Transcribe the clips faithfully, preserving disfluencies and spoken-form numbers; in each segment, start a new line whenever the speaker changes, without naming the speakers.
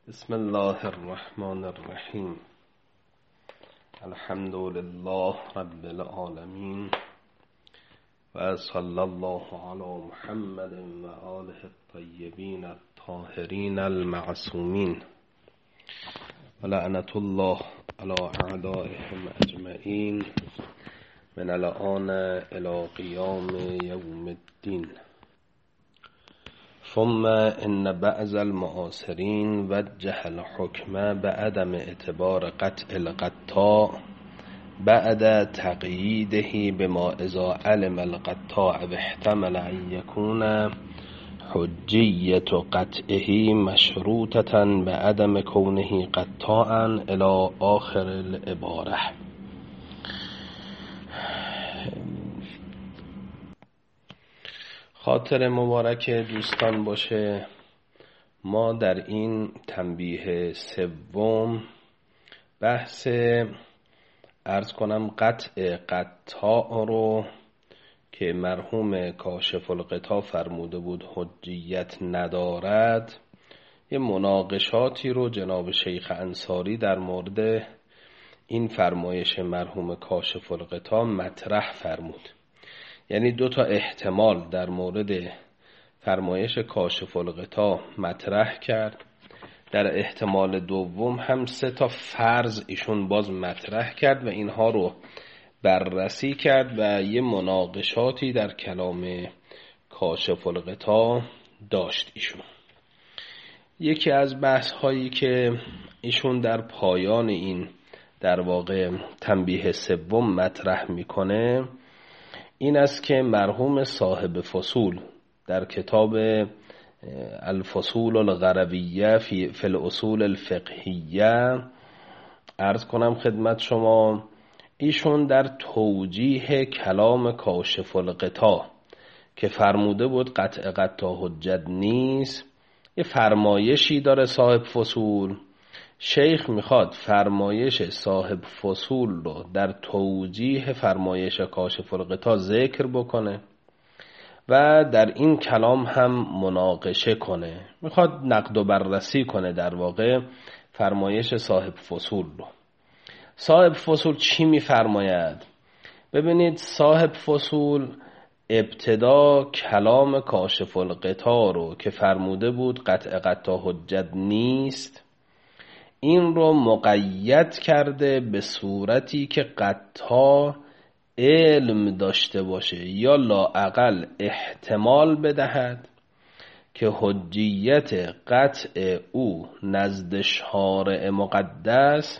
بسم الله الرحمن الرحیم. الحمد لله رب العالمین و صلی الله علی محمد و آله الطیبین الطاهرین المعصومین و لعنت الله علی اعدائهم اجمعین من الآن الی قیام یوم الدین. ثم ان بعض المعاصرین وجه الحکم بعدم اعتبار قطع القطاع بعد تقییده بما اذا علم القطاع واحتمل ان یکون حجیت قطعه مشروطة بعدم کونه قطاعا الى آخر العباره. خاطر مبارک دوستان باشه. ما در این تنبیه سوم بحث عرض کنم قطع قطاع رو که مرحوم کاشف الغطا فرموده بود حجیت ندارد، یه مناقشاتی رو جناب شیخ انصاری در مورد این فرمایش مرحوم کاشف الغطا مطرح فرمود. یعنی دو تا احتمال در مورد فرمایش کاشف الغطا مطرح کرد. در احتمال دوم هم سه تا فرض ایشون باز مطرح کرد و اینها رو بررسی کرد و یه مناقشاتی در کلام کاشف الغطا داشت ایشون. یکی از بحث هایی که ایشون در پایان این در واقع تنبیه سوم مطرح میکنه این است که مرحوم صاحب فصول در کتاب الفصول الغربیه فی الاصول الفقهیه عرض کنم خدمت شما، ایشون در توجیه کلام کاشف الغطا که فرموده بود قطع قطاع حجت نیست، یه فرمایشی داره صاحب فصول. شیخ میخواد فرمایش صاحب فصول رو در توجیه فرمایش کاشف الغطا ذکر بکنه و در این کلام هم مناقشه کنه، میخواد نقد و بررسی کنه در واقع فرمایش صاحب فصول رو. صاحب فصول چی میفرماید؟ ببینید، صاحب فصول ابتدا کلام کاشف الغطا رو که فرموده بود قطع قطاع حجت نیست، این رو مقید کرده به صورتی که قطاع علم داشته باشه یا لااقل احتمال بدهد که حجیت قطع او نزد شارع مقدس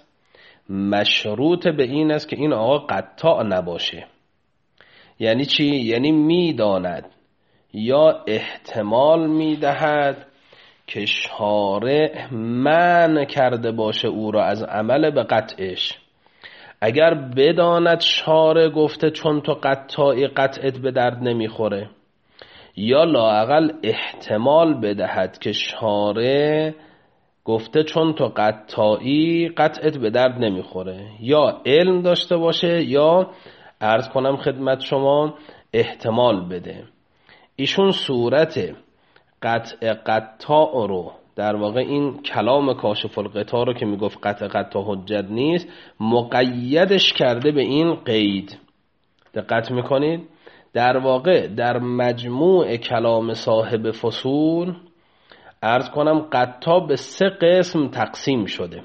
مشروط به این است که این آقا قطاع نباشه. یعنی چی؟ یعنی میداند یا احتمال میدهد که شارع منع کرده باشه او را از عمل به قطعش. اگر بداند شارع گفته چون تو قطاعی قطعت به درد نمیخوره، یا لااقل احتمال بدهد که شارع گفته چون تو قطاعی قطعت به درد نمیخوره، یا علم داشته باشه یا عرض کنم خدمت شما احتمال بده. ایشون صورت قطع قطاع رو در واقع این کلام کاشف الغطا رو که میگفت قطع قطاع حجت نیست مقیدش کرده به این قید. دقت میکنید؟ در واقع در مجموع کلام صاحب فصول عرض کنم قطاع به سه قسم تقسیم شده.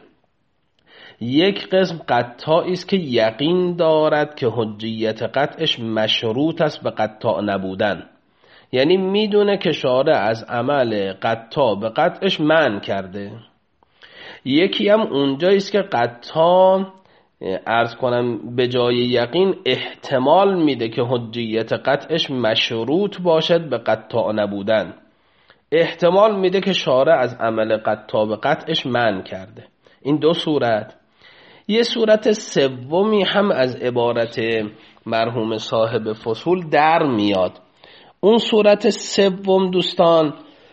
یک قسم قطاعی است که یقین دارد که حجیت قطعش مشروط است به قطاع نبودن، یعنی میدونه که شارع از عمل قطاع به قطعش منع کرده. یکی هم اونجایی است که قطاع عرض کنم به جای یقین احتمال میده که حجیت قطعش مشروط باشد به قطاع نبودن، احتمال میده که شارع از عمل قطاع به قطعش منع کرده. این دو صورت. یه صورت سومی هم از عبارت مرحوم صاحب فصول در میاد. اون صورت سوم دوستان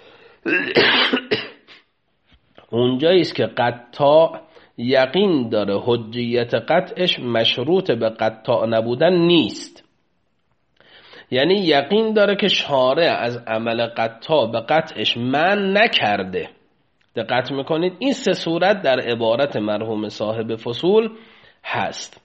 اونجایی است که قطاع یقین داره حجیت قطعش مشروط به قطاع نبودن نیست، یعنی یقین داره که شارع از عمل قطاع به قطعش من نکرده. دقت میکنید این سه صورت در عبارت مرحوم صاحب فصول هست.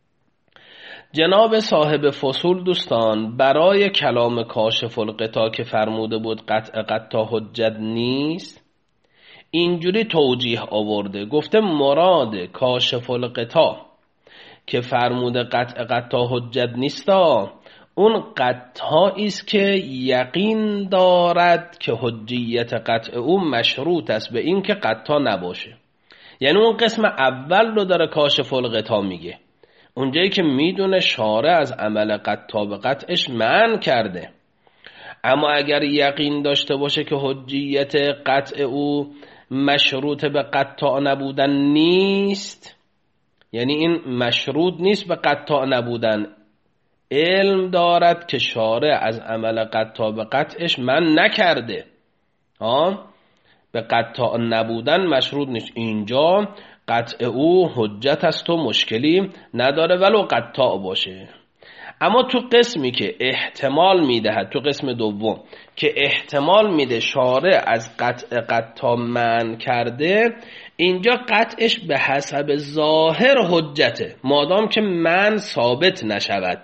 جناب صاحب فصول دوستان برای کلام کاشف الغطا که فرموده بود قطع قطع حجت نیست، اینجوری توجیه آورده، گفته مراد کاشف الغطا که فرموده قطع قطع حجت نیستا، اون قطعی است که یقین دارد که حجیت قطع او مشروط است به این که قطع نباشه. یعنی اون قسم اول رو داره کاشف الغطا میگه، اونجایی که میدونه شارع از عمل قطع به قطعش منع کرده، اما اگر یقین داشته باشه که حجیت قطع او مشروط به قطع نبودن نیست، یعنی این مشروط نیست به قطع نبودن، علم دارد که شارع از عمل قطع به قطعش منع نکرده، ها به قطع نبودن مشروط نیست، اینجا قطع او حجت است و مشکلی نداره ولو قطع باشه. اما تو قسمی که احتمال میدهد، تو قسم دوم که احتمال میده شارع از قطع قطع منع کرده، اینجا قطعش به حسب ظاهر حجته، مادام که منع ثابت نشود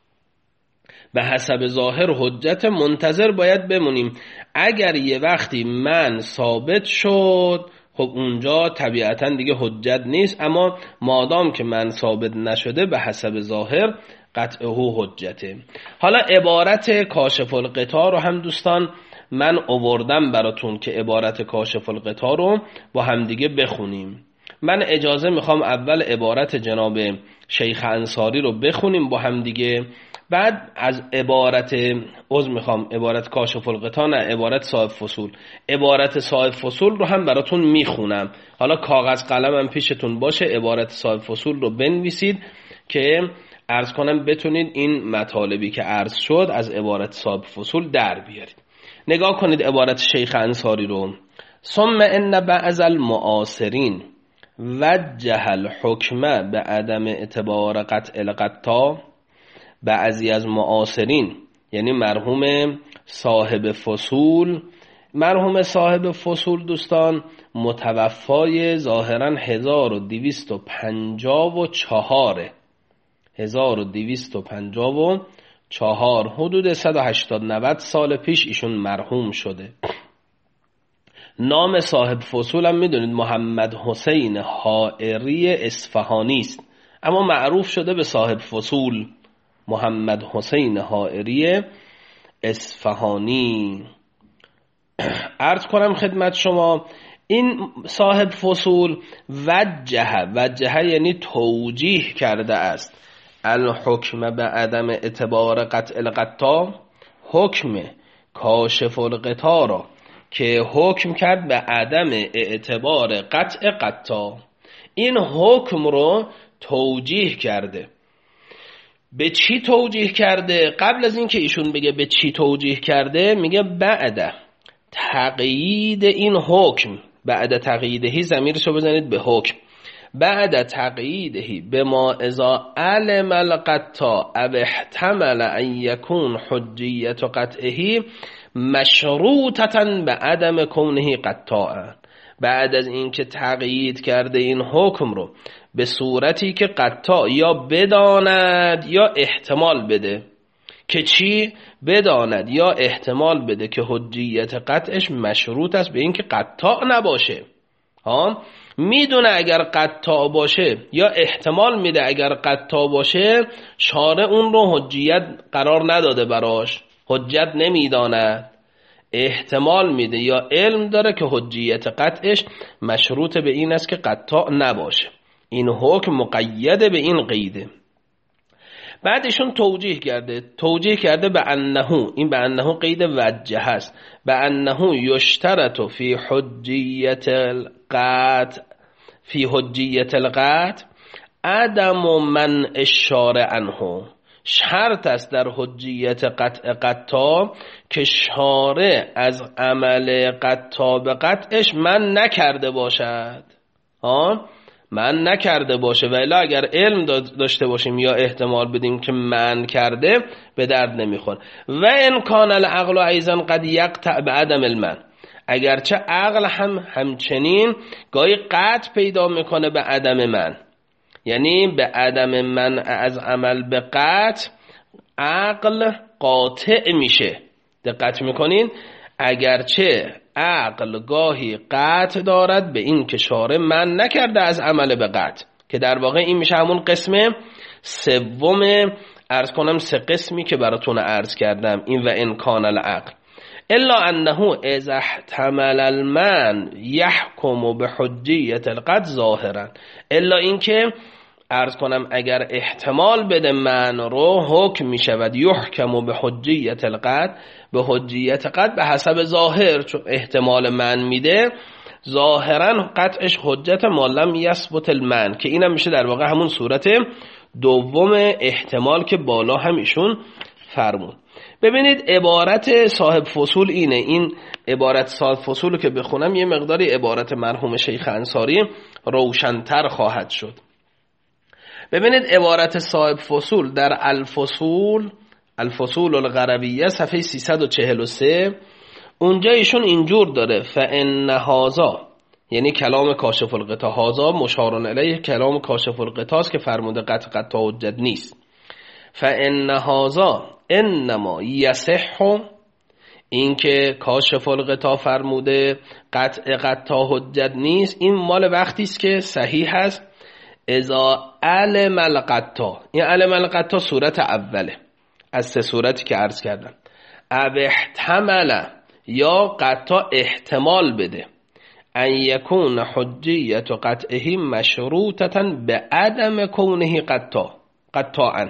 به حسب ظاهر حجت، منتظر باید بمونیم. اگر یه وقتی منع ثابت شد خب اونجا طبیعتا دیگه حجت نیست، اما مادام که منع ثابت نشده به حسب ظاهر قطعه حجته. حالا عبارت کاشف الغطا رو هم دوستان من آوردم براتون که عبارت کاشف الغطا رو با هم دیگه بخونیم. من اجازه میخوام اول عبارت جناب شیخ انصاری رو بخونیم با هم دیگه، بعد از عبارت عذر میخوام عبارت کاشف الغطا نه عبارت صاحب فصول، عبارت صاحب فصول رو هم براتون میخونم. حالا کاغذ قلمم پیشتون باشه، عبارت صاحب فصول رو بنویسید که عرض کنم بتونید این مطالبی که عرض شد از عبارت صاحب فصول در بیارید. نگاه کنید عبارت شیخ انصاری رو. ثم ان بعض المعاصرین وجه الحکم به عدم اعتبار قطع القطع، بعضی از معاصرین یعنی مرحوم صاحب فصول، مرحوم صاحب فصول دوستان متوفای ظاهرا هزار و دویست و پنجاه و چهار هزار و دویست و پنجاه و چهار، حدود صد و هشتاد نود سال پیش ایشون مرحوم شده. نام صاحب فصول هم میدونید محمد حسین حائری اصفهانی است، اما معروف شده به صاحب فصول محمد حسین حائری اصفهانی. عرض کنم خدمت شما این صاحب فصول وجه وجه یعنی توجیه کرده است الحکم به عدم اعتبار قطع القطع، حکم کاشف الغطا را که حکم کرد به عدم اعتبار قطع قطع، این حکم رو توجیه کرده. به چی توجیه کرده؟ قبل از این که ایشون بگه به چی توجیه کرده میگه بعد تقیید این حکم، بعد تقییدهی ضمیرشو بزنید به حکم، بعد تقییدهی بما اذا علم القطع او احتمل ان یکون حجیت قطعه مشروطتا به عدم کونه قطعا. بعد از اینکه تقیید کرده این حکم رو به صورتی که قطع یا بداند یا احتمال بده که چی؟ بداند یا احتمال بده که حجیت قطعش مشروط است به اینکه قطع نباشه. ها میدونه اگر قطع باشه یا احتمال میده اگر قطع باشه، شارع اون رو حجیت قرار نداده، براش حجت نمیداند، احتمال میده یا علم داره که حجیت قطعش مشروط به این است که قطع نباشه. این حکم مقید به این قیده. بعدشون توجیه کرده توجیه کرده به انه، این به انه قید وجه هست، به انه یشترط فی حجیت القطع فی حجیت القطع عدم منع الشارع عنه، شرط است در حجیت قطع قطع که شارع از عمل قطع به قطعش من نکرده باشد. ها من نکرده باشه، ولی اگر علم داشته باشیم یا احتمال بدیم که من کرده به درد نمیخوره. و ان کان العقل ایضا قد یقطع بعدم المن، اگرچه عقل هم همچنین گاهی قطع پیدا میکنه به عدم من، یعنی به عدم من از عمل به قطع عقل قاطع میشه. دقت میکنین؟ اگرچه عقل گاهی قطع دارد به این که شارع من نکرده از عمل به قطع، که در واقع این میشه همون قسم سوم، عرض کنم سه قسمی که براتون عرض کردم، این و امکان العقل. الا انه اذا احتمل المن يحكم بحجیت القطع ظاهرا، الا اینکه عرض کنم اگر احتمال بده من رو حکم می شود یحکم به حجیت القطع، به حجیت قطع به حسب ظاهر، چون احتمال من میده ظاهرا قطعش حجت ما لم یثبت المن، که اینم میشه در واقع همون صورت دوم احتمال که بالا هم ایشون فرمود. ببینید عبارت صاحب فصول اینه، این عبارت صاحب فصول که بخونم یه مقداری عبارت مرحوم شیخ انصاری روشن‌تر خواهد شد. ببینید عبارت صاحب فصول در الفصول الفصول الغربیه صفحه سیصد و چهل و سه، اونجا ایشون اینجور داره فان هذا، یعنی کلام کاشف الغطا، هذا مشار الیه کلام کاشف الغطا است که فرموده قطع قطع حجت نیست. فان هذا انما یصح، این که کاشف الغطا فرموده قطع قطع حجت نیست، این مال وقتی است که صحیح است اذا علم القطع. این علم القطع صورت اوله از سه صورتی که عرض کردم. اب احتمل، یا قطع احتمال بده، ان یکون حجیت قطعه مشروطتا به عدم کونه قطع قطعا،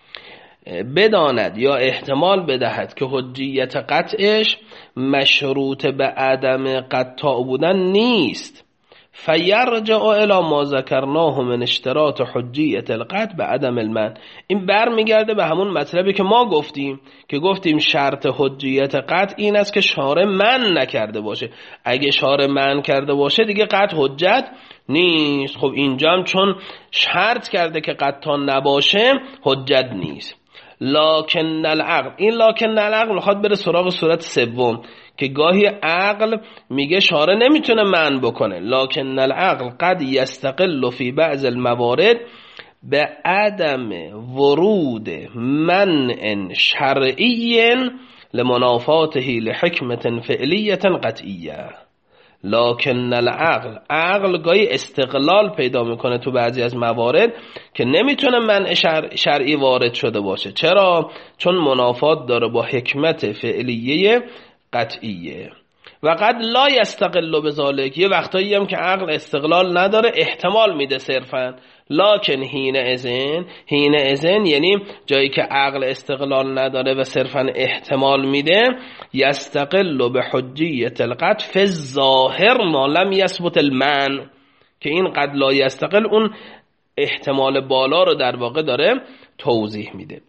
بداند یا احتمال بدهد که حجیت قطعش مشروط به عدم قطع بودن نیست، فیرجع الی ما ذکرناه من اشتراط حجیت القطع به عدم المن. این برمیگرده به همون مطلبی که ما گفتیم، که گفتیم شرط حجیت قطع این است که شارع من نکرده باشه. اگه شارع من کرده باشه دیگه قطع حجت نیست. خب اینجا هم چون شرط کرده که قطع نباشه حجت نیست. لکن العقل، این لکن العقل میخواد بره سراغ صورت سوم که گاهی عقل میگه شارع نمیتونه منع بکنه. لکن العقل قد یستقل فی بعض الموارد به عدم ورود منع شرعی لمنافاته لحکمت فعلیه قطعیه. لکن العقل، عقل گاهی استقلال پیدا میکنه تو بعضی از موارد که نمیتونه منع شرع شرعی وارد شده باشه. چرا؟ چون منافات داره با حکمت فعلیه قطعیه. و قد لا یستقل بذالک، یه وقتایی هم که عقل استقلال نداره، احتمال میده صرفا. لکن حین اذن، حین اذن یعنی جایی که عقل استقلال نداره و صرفا احتمال میده، یستقل به حجیت القطع فی الظاهر ما لم یثبت المنع، که این قد لا یستقل اون احتمال بالا رو در واقع داره توضیح میده.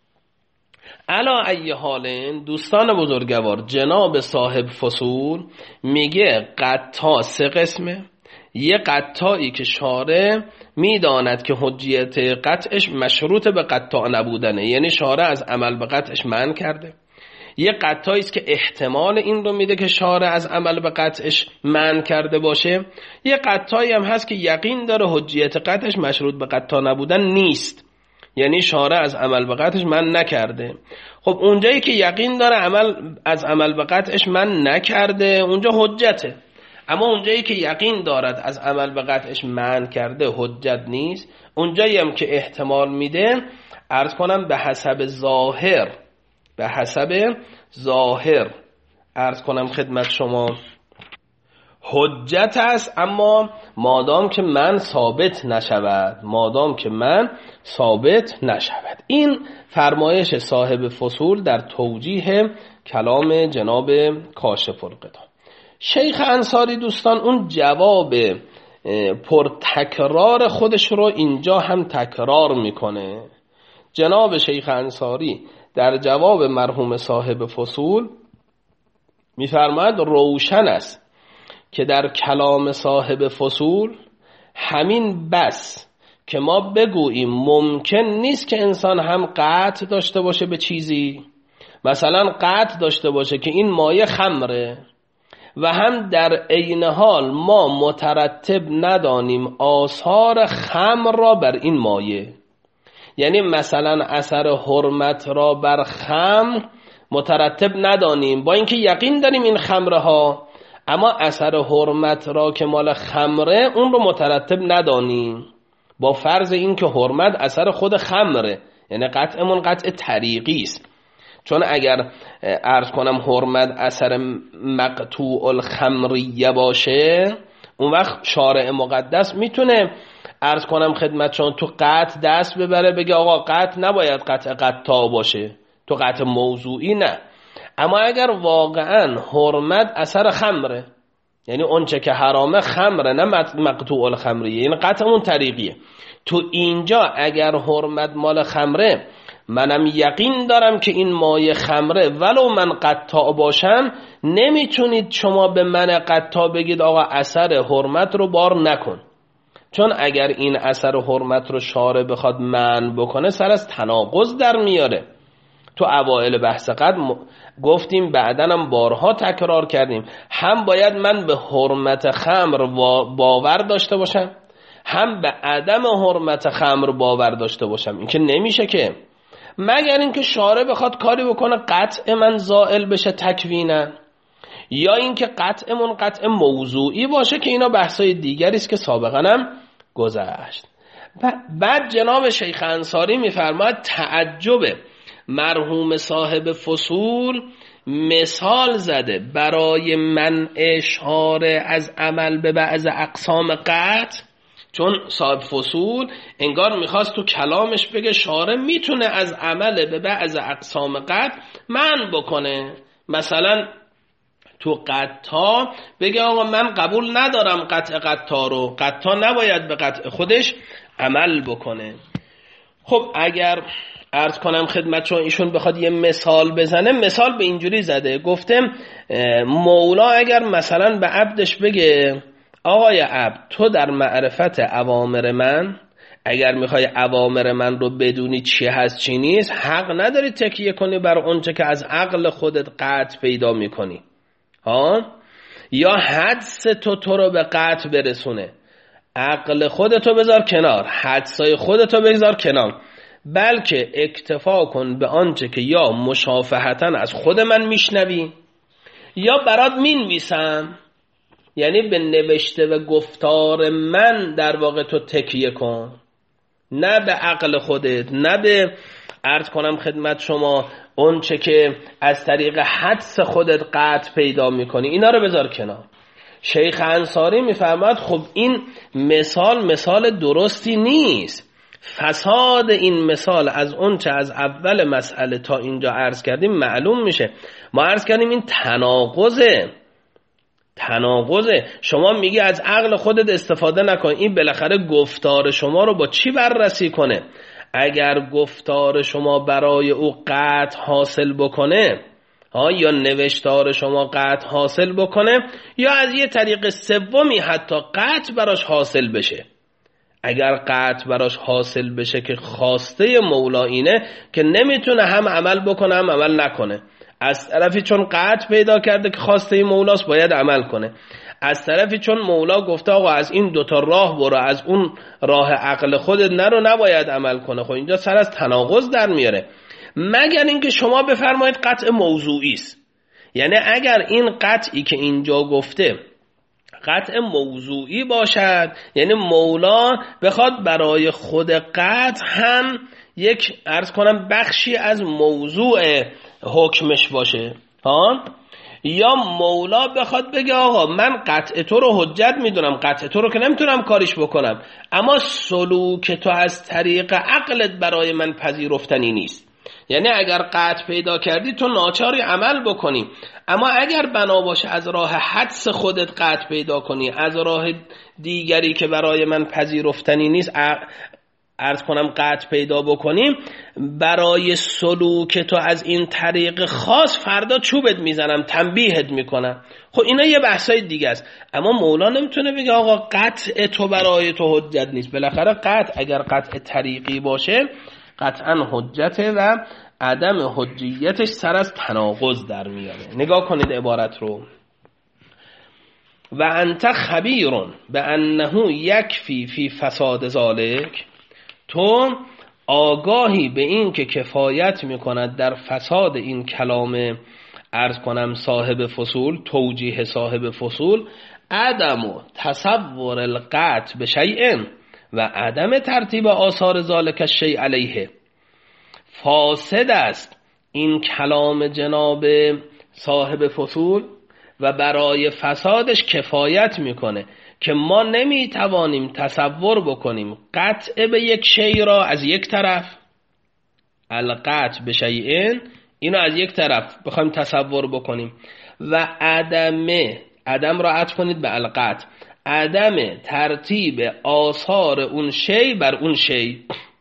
علا ای حالین دوستان بزرگوار، جناب صاحب فصول میگه قطع سه قسمه. یه قطعی که شارع میداند که حجیت قطعش مشروط به قطع نبودنه، یعنی شارع از عمل به قطعش منع کرده. یه قطعی است که احتمال این رو میده که شارع از عمل به قطعش منع کرده باشه. یه قطعی هم هست که یقین داره حجیت قطعش مشروط به قطع نبودن نیست، یعنی شارع از عمل به قطعش من نکرده. خب اونجایی که یقین داره عمل از عمل به قطعش من نکرده اونجا حجته، اما اونجایی که یقین دارد از عمل به قطعش منع کرده حجت نیست. اونجایی هم که احتمال میده، عرض کنم به حسب ظاهر، به حسب ظاهر عرض کنم خدمت شما حجت است، اما مادام که من ثابت نشود، مادام که من ثابت نشود. این فرمایش صاحب فصول در توجیه کلام جناب کاشف الغطا. شیخ انصاری دوستان اون جواب پرتکرار خودش رو اینجا هم تکرار میکنه. جناب شیخ انصاری در جواب مرحوم صاحب فصول میفرماید روشن است که در کلام صاحب فصول همین بس که ما بگوییم ممکن نیست که انسان هم قطع داشته باشه به چیزی، مثلا قطع داشته باشه که این مایه خمره و هم در عین حال ما مترتب ندانیم آثار خمر را بر این مایه. یعنی مثلا اثر حرمت را بر خمر مترتب ندانیم، با اینکه یقین داریم این خمره ها، اما اثر حرمت را که مال خمره اون رو مترتب ندانیم، با فرض این که حرمت اثر خود خمره، یعنی قطعمون قطع طریقی است. چون اگر عرض کنم حرمت اثر مقطوع الخمریه باشه، اون وقت شارع مقدس میتونه عرض کنم خدمت چون تو قطع دست ببره، بگه آقا قطع نباید قطع قطع باشه، تو قطع موضوعی نه. اما اگر واقعا حرمت اثر خمره، یعنی اون چه که حرامه خمره نه مقطوع الخمریه، یعنی قطع اون طریقیه، تو اینجا اگر حرمت مال خمره، منم یقین دارم که این مایه خمره، ولو من قطاع باشم، نمیتونید شما به من قطاع بگید آقا اثر حرمت رو بار نکن. چون اگر این اثر حرمت رو شارع بخواد منع بکنه، سر از تناقض در میاره. تو اوائل بحث قدر گفتیم، بعدنم بارها تکرار کردیم، هم باید من به حرمت خمر باور داشته باشم، هم به عدم حرمت خمر باور داشته باشم. این که نمیشه که، مگر اینکه شارع بخواد کاری بکنه قطع من زائل بشه تکوینن، یا اینکه قطعمون قطع موضوعی باشه، که اینا بحثای دیگری است که سابقا هم گذشت. بعد جناب شیخ انصاری میفرماید تعجب مرحوم صاحب فصول مثال زده برای منع شارع از عمل به بعض اقسام قطع. چون صاحب فصول انگار میخواست تو کلامش بگه شارع میتونه از عمل به بعض اقسام قطع منع بکنه. مثلا تو قطع بگه آقا من قبول ندارم قطع قطع رو، قطع نباید به قطع خودش عمل بکنه. خب اگر عرض کنم خدمت چون ایشون بخواد یه مثال بزنه، مثال به اینجوری زده، گفتم مولا اگر مثلا به عبدش بگه آقای عبد تو در معرفت اوامر من، اگر میخوای اوامر من رو بدونی چی هست چی نیست، حق نداری تکیه کنی بر اونچه که از عقل خودت قطع پیدا میکنی ها، یا حدس تو تو رو به قطع برسونه. عقل خودتو بذار کنار، حدسای خودتو بذار کنار، بلکه اکتفا کن به آنچه که یا مشافهتاً از خود من میشنوی یا برات مینویسم، یعنی به نوشته و گفتار من در واقع تو تکیه کن، نه به عقل خودت، نه به عرض کنم خدمت شما اون چه که از طریق حدس خودت قطع پیدا میکنی، اینا رو بذار کنار. شیخ انصاری میفرماید خب این مثال مثال درستی نیست. فساد این مثال از اون چه از اول مسئله تا اینجا عرض کردیم معلوم میشه. ما عرض کردیم این تناقضه، تناقضه. شما میگی از عقل خودت استفاده نکن، این بالاخره گفتار شما رو با چی بررسی کنه؟ اگر گفتار شما برای او قطع حاصل بکنه ها، یا نوشتار شما قطع حاصل بکنه، یا از یه طریق سومی حتی قطع براش حاصل بشه. اگر قطع براش حاصل بشه که خواسته مولا اینه که نمیتونه هم عمل بکنه هم عمل نکنه، از طرفی چون قطع پیدا کرده که خواسته مولاست باید عمل کنه، از طرفی چون مولا گفته آقا از این دوتا راه برو، از اون راه عقل خودت نرو، نباید عمل کنه. خب اینجا سر از تناقض در میاره. مگر اینکه شما بفرمایید قطع موضوعی است، یعنی اگر این قطعی که اینجا گفته قطع موضوعی باشد، یعنی مولا بخواد برای خود قطع هم یک عرض کنم بخشی از موضوع حکمش باشه ها، یا مولا بخواد بگه آقا من قطع تو رو حجت میدونم، قطع تو رو که نمیتونم کاریش بکنم، اما سلوک تو از طریق عقلت برای من پذیرفتنی نیست. یعنی اگر قطع پیدا کردی تو ناچاری عمل بکنی، اما اگر بنا باشه از راه حدس خودت قطع پیدا کنی، از راه دیگری که برای من پذیرفتنی نیست عرض کنم قطع پیدا بکنیم، برای سلوک تو از این طریق خاص فردا چوبت میزنم، تنبیهت میکنم. خب اینا یه بحثای دیگه است. اما مولا نمیتونه بگه آقا قطع تو برای تو حجت نیست. بالاخره قطع اگر قطع طریقی باشه قطعا حجته و عدم حجیتش سر از تناقض در میاره. نگاه کنید عبارت رو. و انت خبیر به انه یکفی فی فساد ذالک، تو آگاهی به این که کفایت میکند در فساد این کلام عرض کنم صاحب فصول، توجیه صاحب فصول، عدم و تصور القطع به شیء و عدم ترتیب آثار ذالک الشیء علیه. فاسد است این کلام جناب صاحب فصول و برای فسادش کفایت میکنه که ما نمیتوانیم تصور بکنیم قطع به یک شیء را از یک طرف، القطع به شیء، اینو از یک طرف بخوایم تصور بکنیم و عدم، عدم را عطف کنید به القطع، عدم ترتیب آثار اون شیء بر اون شیء.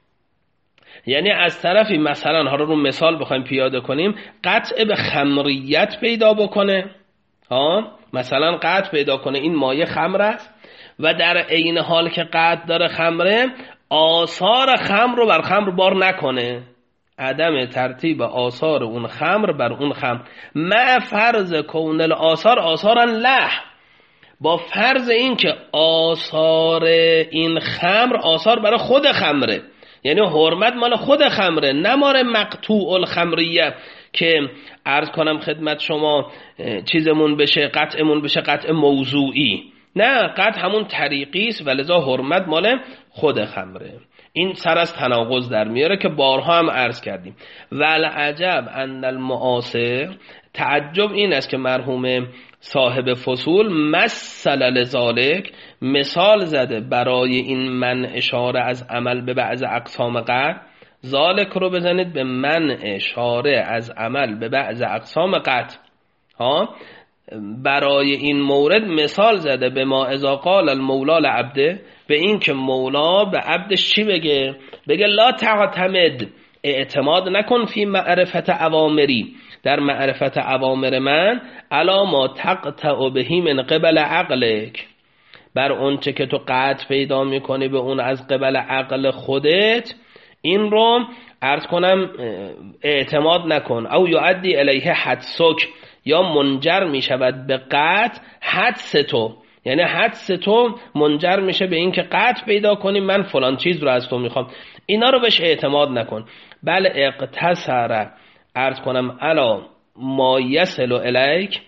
یعنی از طرفی مثلا حالا رو مثال بخوایم پیاده کنیم، قطع به خمریت پیدا بکنه، ها مثلا قطع پیدا کنه این مایه خمر است و در عین حال که قطع داره خمره، آثار خمر رو بر خمر بار نکنه، عدم ترتیب آثار اون خمر بر اون خمر، مع فرض کون الاثار آثارا له، با فرض این که آثار این خمر آثار برای خود خمره، یعنی حرمت مال خود خمره، نه مال مقطوع الخمریه که عرض کنم خدمت شما چیزمون بشه، قطعمون بشه قطع موضوعی، نه قطع همون طریقی است و لذا حرمت مال خود خمره. این سر از تناقض در میاره که بارها هم عرض کردیم. والعجب ان المعاصر، تعجب این است که مرحوم صاحب فصول مثل لذالک، مثال زده برای این من اشاره از عمل به بعض اقسام قطع، ذالک رو بزنید به من اشاره از عمل به بعض اقسام قطع ها، برای این مورد مثال زده به ما اذا قال المولا لعبده، به این که مولا به عبدش چی بگه؟ بگه لا تعتمد، اعتماد نکن فی معرفت اوامری، در معرفت اوامر من، الا ما تقطع بهی من قبل عقلک، بر اون چه که تو قطع پیدا میکنی به اون از قبل عقل خودت، این رو عرض کنم اعتماد نکن. او یعدی الیه حدسک، یا منجر میشود به قطع حدس تو، یعنی حدس تو منجر میشه به این که قطع پیدا کنی من فلان چیز رو از تو میخوام، اینا رو بهش اعتماد نکن. بل اقتصر، عرض کنم الا ما یصل الیک،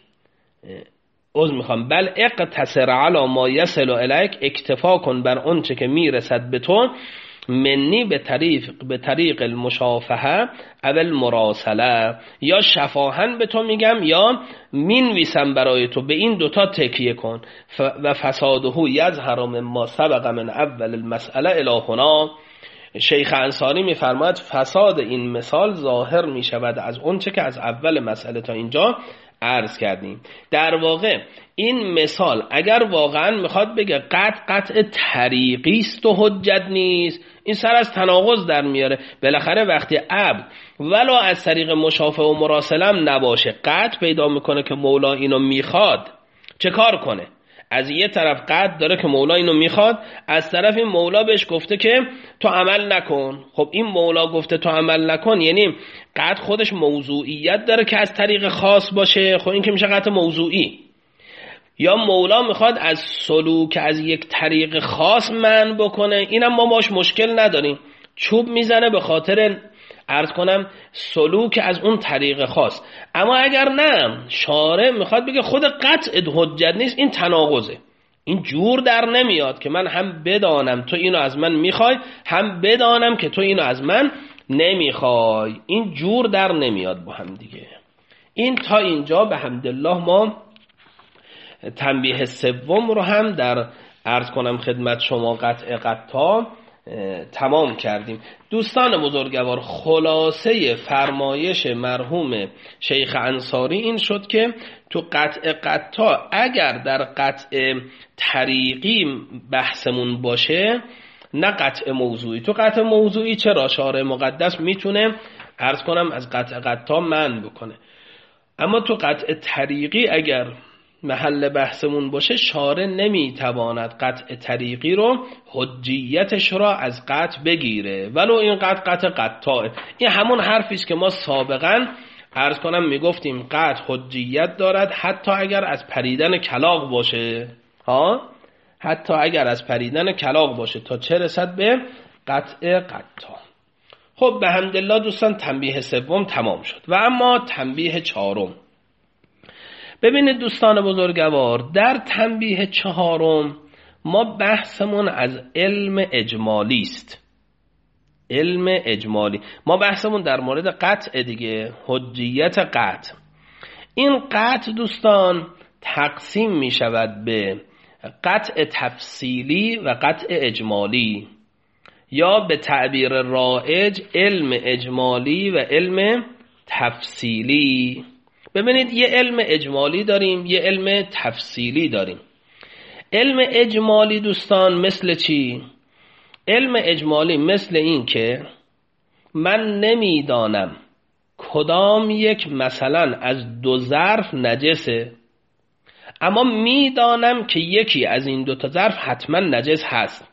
عذر میخوام، بل اقتصر علی ما یصل الیک، اکتفا کن بر اون چه که میرسد به تو، منی به طریق به طریق المشافهه اول مراسله، یا شفاهن به تو میگم یا مینویسم برای تو، به این دوتا تکیه کن. و فساده یظهر مما سبق من اول المسئله الی هنا، شیخ انصاری میفرماید فساد این مثال ظاهر میشود از اون چه که از اول مسئله تا اینجا عرض کردیم. در واقع این مثال اگر واقعا میخواد بگه قطع قطع طریقی است و حجت نیست، این سر از تناقض در میاره. بالاخره وقتی عبد ولو از طریق مشافه و مراسلم نباشه قطع پیدا میکنه که مولا اینو میخواد، چه کار کنه؟ از یه طرف قطع داره که مولا اینو میخواد، از طرف این مولا بهش گفته که تو عمل نکن. خب این مولا گفته تو عمل نکن، یعنی قطع خودش موضوعیت داره که از طریق خاص باشه، خب این که میشه قطع موضوعی. یا مولا میخواد از سلوک از یک طریق خاص منع بکنه، اینم ما باش مشکل نداریم، چوب میزنه به خاطر عرض کنم سلوک از اون طریق خاص. اما اگر نه شارع میخواد بگه خود قطع حجت نیست، این تناقضه، این جور در نمیاد که من هم بدانم تو اینو از من میخوای هم بدانم که تو اینو از من نمیخوای، این جور در نمیاد با هم دیگه. این تا اینجا به حمدالله ما تنبیه سوم رو هم در عرض کنم خدمت شما قطع قطع تمام کردیم. دوستان بزرگوار، خلاصه فرمایش مرحوم شیخ انصاری این شد که تو قطع قطع اگر در قطع طریقی بحثمون باشه، نه قطع موضوعی. تو قطع موضوعی چرا شارع مقدس میتونه عرض کنم از قطع قطع منع بکنه، اما تو قطع طریقی اگر محل بحثمون باشه شارع نمیتواند قطع طریقی رو حجیتش را از قطع بگیره ولو این قطع قطع قطعه. این همون حرفی است که ما سابقا عرض کنم میگفتیم قطع حجیت دارد حتی اگر از پریدن کلاغ باشه، ها، حتی اگر از پریدن کلاغ باشه، تا چه رسد به قطع قطع. خب به حمدالله دوستان تنبیه سوم تمام شد و اما تنبیه چهارم. ببینید دوستان بزرگوار، در تنبیه چهارم ما بحثمون از علم اجمالی است. علم اجمالی، ما بحثمون در مورد قطع دیگه، حجیت قطع. این قطع دوستان تقسیم می شود به قطع تفصیلی و قطع اجمالی، یا به تعبیر رایج علم اجمالی و علم تفصیلی. ببینید یه علم اجمالی داریم، یه علم تفصیلی داریم. علم اجمالی دوستان مثل چی؟ علم اجمالی مثل این که من نمیدانم کدام یک مثلا از دو ظرف نجسه، اما میدانم که یکی از این دو تا ظرف حتما نجس هست.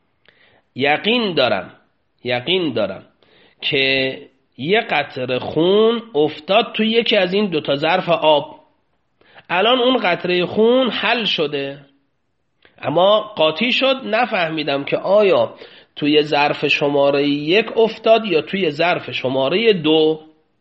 یقین دارم یقین دارم که یه قطره خون افتاد تو یکی از این دو تا ظرف آب، الان اون قطره خون حل شده، اما قاطی شد نفهمیدم که آیا توی ظرف شماره یک افتاد یا توی ظرف شماره دو.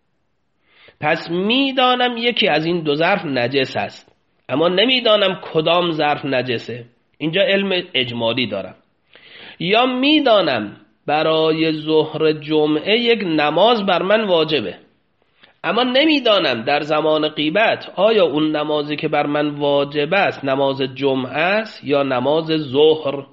پس میدانم یکی از این دو ظرف نجس است، اما نمیدانم کدام ظرف نجسه. اینجا علم اجمالی دارم. یا میدانم برای ظهر جمعه یک نماز بر من واجبه، اما نمیدانم در زمان غیبت آیا اون نمازی که بر من واجب است نماز جمعه است یا نماز ظهر.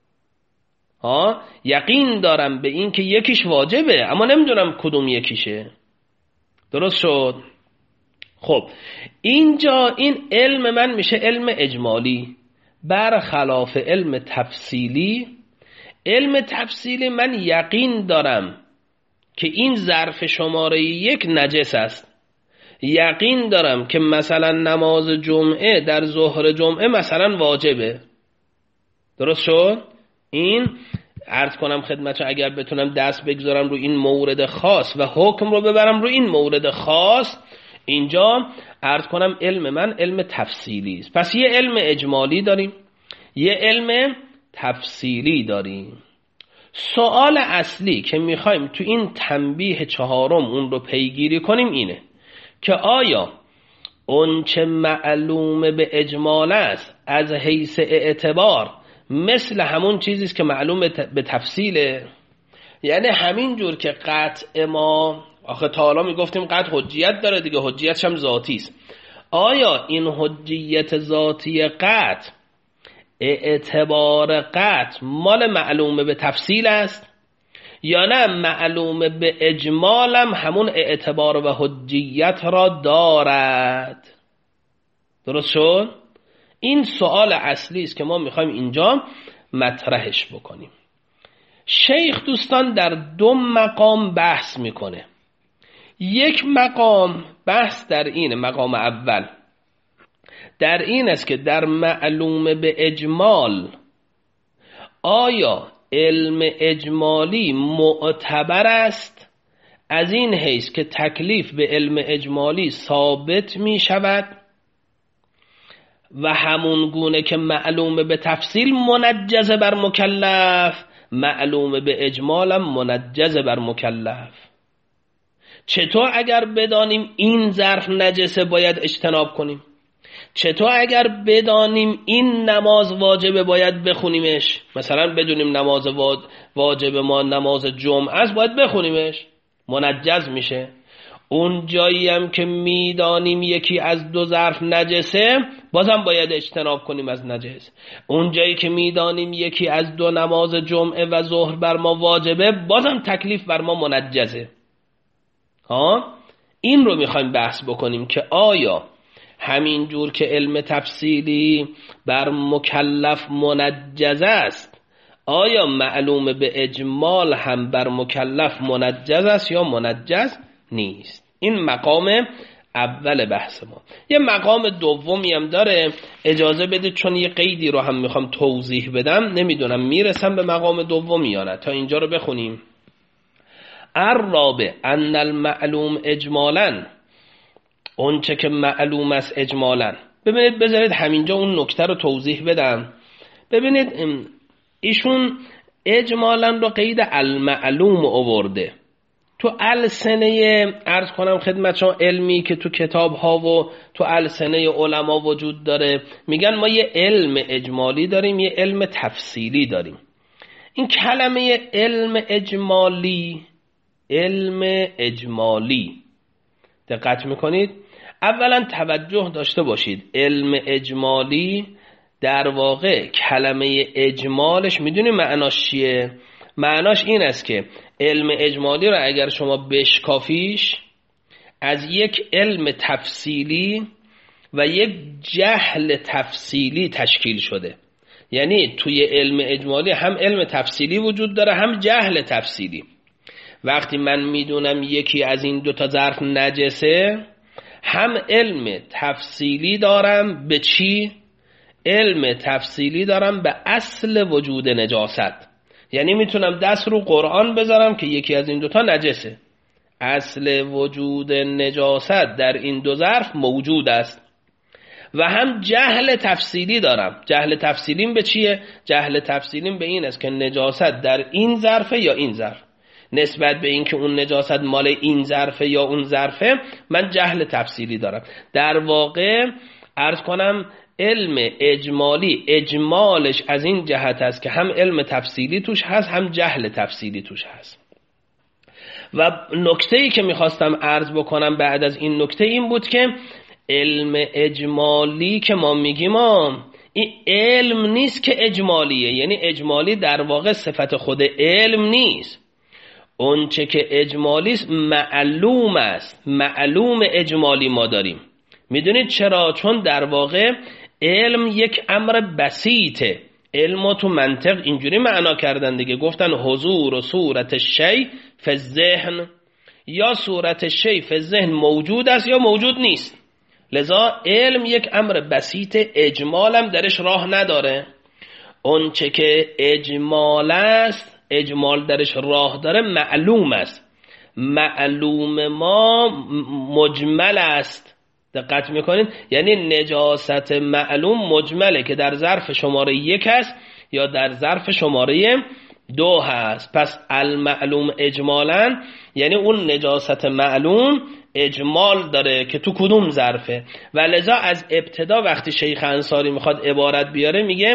ها، یقین دارم به این که یکیش واجبه اما نمیدونم کدوم یکیشه. درست شد؟ خب اینجا این علم من میشه علم اجمالی، برخلاف علم تفصیلی. علم تفصیلی من یقین دارم که این ظرف شماره یک نجس است، یقین دارم که مثلا نماز جمعه در ظهر جمعه مثلا واجبه. درست شد؟ این عرض کنم خدمتتون اگر بتونم دست بگذارم رو این مورد خاص و حکم رو ببرم رو این مورد خاص، اینجا عرض کنم علم من علم تفصیلی است. پس یه علم اجمالی داریم، یه علم تفصیلی داریم. سوال اصلی که میخوایم تو این تنبیه چهارم اون رو پیگیری کنیم اینه که آیا اون چه معلوم به اجمال است از حیث اعتبار مثل همون چیزیست که معلوم به تفصیله؟ یعنی همین جور که قطع ما آخه تا حالا میگفتیم قطع حجیت داره دیگه، حجیتش هم ذاتی است. آیا این حجیت ذاتی قطع، اعتبار قطع مال معلومه به تفصیل است یا نه معلوم به اجمالم همون اعتبار و حجیت را دارد؟ درست شد؟ این سوال اصلی است که ما میخوایم اینجا مطرحش بکنیم. شیخ دوستان در دو مقام بحث میکنه. یک مقام بحث در این مقام اول در این است که در معلوم به اجمال آیا علم اجمالی معتبر است از این حیث که تکلیف به علم اجمالی ثابت می شود و همون گونه که معلوم به تفصیل منجز بر مکلف، معلوم به اجمالم منجز بر مکلف. چطور اگر بدانیم این ظرف نجسه باید اجتناب کنیم؟ چطور اگر بدانیم این نماز واجبه باید بخونیمش؟ مثلا بدونیم نماز واجب ما نماز جمعه است باید بخونیمش، منجز میشه. اون جایی هم که میدانیم یکی از دو ظرف نجسه بازم باید اجتناب کنیم از نجس. اون جایی که میدانیم یکی از دو نماز جمعه و ظهر بر ما واجبه بازم تکلیف بر ما منجزه. ها، این رو میخوایم بحث بکنیم که آیا همین جور که علم تفصیلی بر مکلف منجز است، آیا معلوم به اجمال هم بر مکلف منجز است یا منجز نیست؟ این مقام اول بحث ما. یه مقام دومی هم داره، اجازه بدید چون یه قیدی رو هم میخوام توضیح بدم، نمیدونم میرسم به مقام دومی یا نه. تا اینجا رو بخونیم. الرابع ان المعلوم اجمالا اون چه که معلوم است اجمالاً. ببینید بذارید همینجا اون نکته رو توضیح بدم. ببینید ایشون اجمالاً رو قید المعلوم آورده. تو السنه عرض کنم خدمت شما علمی که تو کتاب ها و تو السنه علما وجود داره، میگن ما یه علم اجمالی داریم، یه علم تفصیلی داریم. این کلمه علم اجمالی، علم اجمالی دقت میکنید؟ اولا توجه داشته باشید، علم اجمالی در واقع کلمه اجمالش میدونی معناش چیه؟ معناش این است که علم اجمالی رو اگر شما بشکافیش از یک علم تفصیلی و یک جهل تفصیلی تشکیل شده. یعنی توی علم اجمالی هم علم تفصیلی وجود داره هم جهل تفصیلی. وقتی من میدونم یکی از این دوتا ظرف نجسه، هم علم تفصیلی دارم به چی؟ علم تفصیلی دارم به اصل وجود نجاست. یعنی میتونم دست رو قرآن بذارم که یکی از این دوتا نجسه، اصل وجود نجاست در این دو ظرف موجود است. و هم جهل تفصیلی دارم. جهل تفصیلیم به چیه؟ جهل تفصیلیم به این است که نجاست در این ظرفه یا این ظرف. نسبت به این که اون نجاست مال این ظرفه یا اون ظرفه من جهل تفصیلی دارم. در واقع عرض کنم علم اجمالی اجمالش از این جهت است که هم علم تفصیلی توش هست هم جهل تفصیلی توش هست. و نکته‌ای که میخواستم عرض بکنم بعد از این نکته این بود که علم اجمالی که ما میگیم این علم نیست که اجمالیه. یعنی اجمالی در واقع صفت خود علم نیست. اون چه که اجمالی است معلوم است. معلوم اجمالی ما داریم. میدونید چرا؟ چون در واقع علم یک امر بسیطه. علم تو منطق اینجوری معنا کردن دیگه، گفتن حضور و صورت شی فی الذهن، یا صورت شی فی الذهن موجود است یا موجود نیست. لذا علم یک امر بسیط، اجمالم درش راه نداره. اون چه که اجمال است، اجمال درش راه داره معلوم است. معلوم ما مجمل است. دقت میکنید؟ یعنی نجاست معلوم مجمله که در ظرف شماره یک هست یا در ظرف شماره دو هست. پس المعلوم اجمالاً یعنی اون نجاست معلوم اجمال داره که تو کدوم ظرفه. و لذا از ابتدا وقتی شیخ انصاری میخواد عبارت بیاره میگه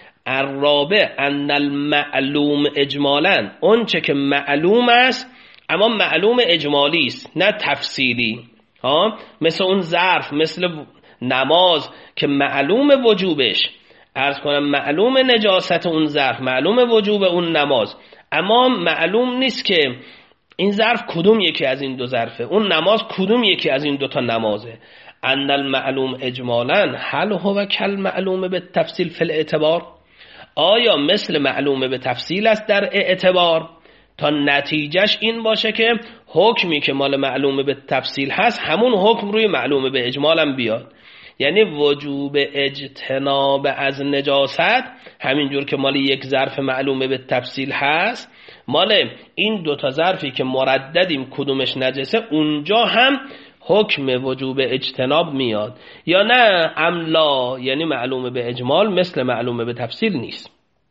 الرابع ان المعلوم اجمالاً، اون چه که معلوم است اما معلوم اجمالی است نه تفصیلی. ها مثل اون ظرف، مثل نماز که معلوم وجوبش، عرض کنم معلوم نجاست اون ظرف، معلوم وجوب اون نماز، اما معلوم نیست که این ظرف کدوم یکی از این دو ظرفه، اون نماز کدوم یکی از این دو تا نمازه. ان المعلوم اجمالاً هل هو کل معلوم به تفصیل فی الاعتبار، آیا مثل معلوم به تفصیل است در اعتبار؟ تا نتیجهش این باشه که حکمی که مال معلومه به تفصیل هست همون حکم روی معلومه به اجمال هم بیاد. یعنی وجوب اجتناب از نجاست همینجور که مال یک ظرف معلومه به تفصیل هست، مال این دوتا ظرفی که مرددیم کدومش نجسه اونجا هم حکم وجوب اجتناب میاد. یا نه املا، یعنی معلومه به اجمال مثل معلومه به تفصیل نیست.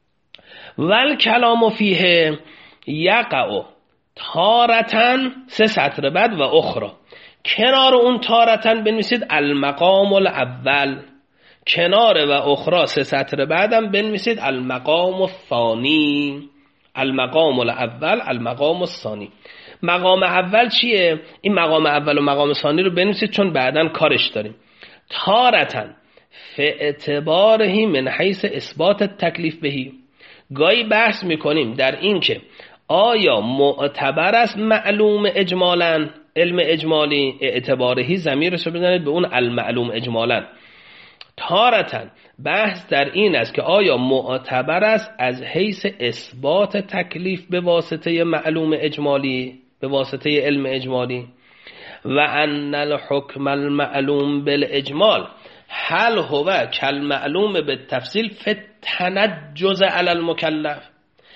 ول کلام فیه یقع تارتن، سه سطر بعد و اخرى، کنار اون تارتن بنویسید المقام الاول، کنار و اخرى سه سطر بعدم بنویسید المقام الثانی، المقام الاول المقام الثانی. مقام اول چیه؟ این مقام اول و مقام ثانی رو بنویسید چون بعداً کارش داریم. تارتن فاعتباره من حیث اثبات تکلیف بهی، گاهی بحث میکنیم در این که آیا معتبر است معلوم اجمالاً، علم اجمالی، اعتبارهی ضمیرش رو بزنید به اون المعلوم اجمالاً. تارتن بحث در این است که آیا معتبر است از حیث اثبات تکلیف به واسطه معلوم اجمالی، به واسطه علم اجمالی. و ان الحکم المعلوم بالاجمال هل هو کالمعلوم بالتفصیل فتنجز علی المکلف،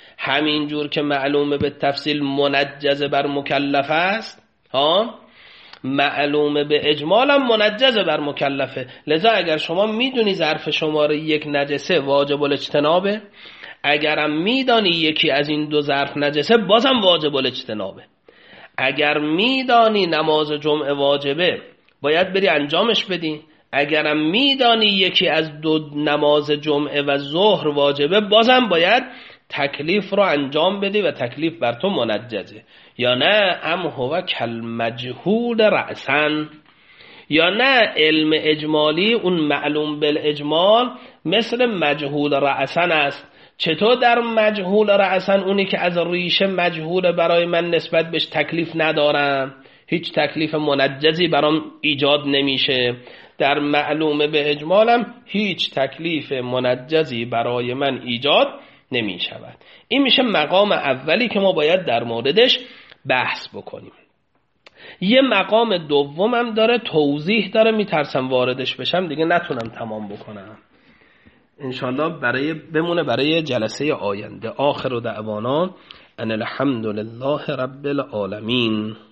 همین جور که معلوم به تفصیل منجز بر مکلف است، ها معلومه به اجمال هم منجزه بر مکلفه. لذا اگر شما میدونی ظرف شماره یک نجسه واجب الاجتنابه، اگرم میدانی یکی از این دو ظرف نجسه بازم واجب الاجتنابه. اگر میدانی نماز جمعه واجبه باید بری انجامش بدی، اگرم میدانی یکی از دو نماز جمعه و ظهر واجبه بازم باید تکلیف رو انجام بدی و تکلیف بر تو منجزه. یا نه ام هو کالمجهول رأسن، یا نه علم اجمالی اون معلوم بالاجمال مثل مجهول رأسن است. چطور در مجهول رأسن اونی که از ریشه مجهول برای من نسبت بهش تکلیف ندارم، هیچ تکلیف منجزی برام ایجاد نمیشه، در معلومه به اجمالم هیچ تکلیف منجزی برای من ایجاد نمی شود. این میشه مقام اولی که ما باید در موردش بحث بکنیم. یه مقام دومم داره، توضیح داره، میترسم واردش بشم دیگه نتونم تمام بکنم، انشالله برای بمونه برای جلسه آینده. آخر دعوانا ان الحمد لله رب العالمین.